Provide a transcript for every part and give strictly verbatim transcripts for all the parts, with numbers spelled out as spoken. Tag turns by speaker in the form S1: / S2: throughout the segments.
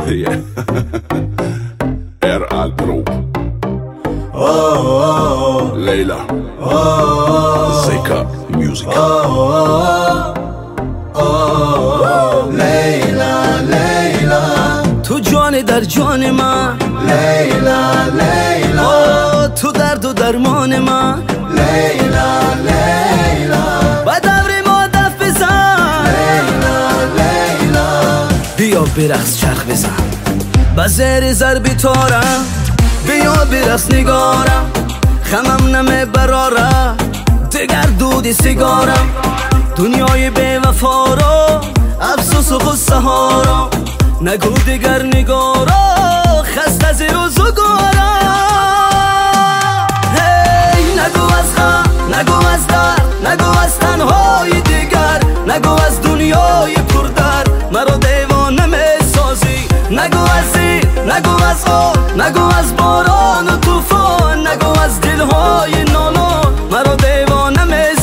S1: Er Albro Leila Zeka Music
S2: لیلا لیلا
S3: تو جان در جان من،
S2: لیلا لیلا
S3: تو درد و درمان من،
S2: لیلا لیلا
S3: با دور ما دف بزن،
S2: لیلا لیلا
S3: بیا برقص چرخ بزن، با زیر ضربی تارم، بیا برقص نگارم، خمم نمه براره دگر دودی سیگارم، دنیای بی وفا را افسوس و غصه ها را نگو دیگر نگارا خست از روزگارا. هی نگو از غم، نگو از درد، نگو از تنهای دیگر، نگو از دنیای پردرد مرا دیوانه میسازی، نگو از این، نگو از آب، نگو از باران و طوفان، نگو از دلهای نالان مرا دیوانه میسازی.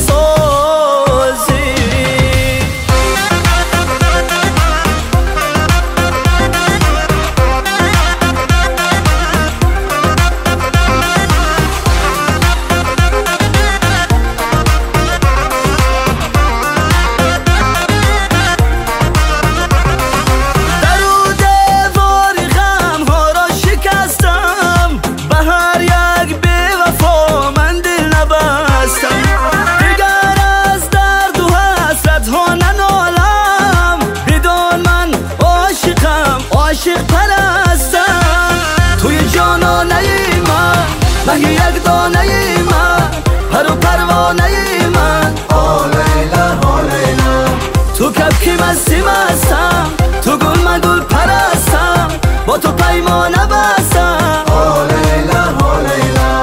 S3: عاشق پرستم توی جانانه من، مهی یک دانه من، پر و پروانه من.
S2: آه لیلا آه لیلا
S3: تو کبکی مستی مستم، تو گل من گل پرستم، با تو پیمانه بستم.
S2: آه لیلا آه لیلا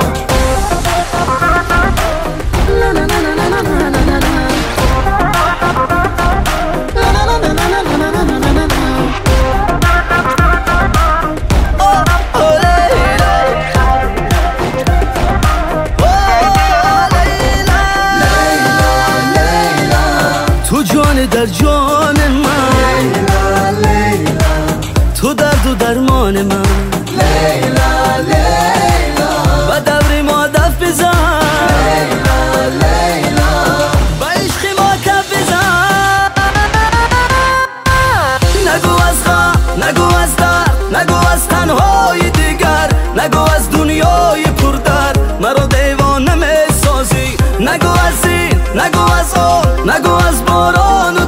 S3: در جان من،
S2: لیلا لیلا
S3: تو درد و درمان من،
S2: لیلا لیلا
S3: با دور ما دف بزن،
S2: لیلا لیلا
S3: با عشق ما کف بزن. نگو از غم، نگو از درد، نگو از تنهای دیگر، نگو از دنیای پردرد مرا دیوانه میسازی، نگو از این، نگو از آن، نگو از باران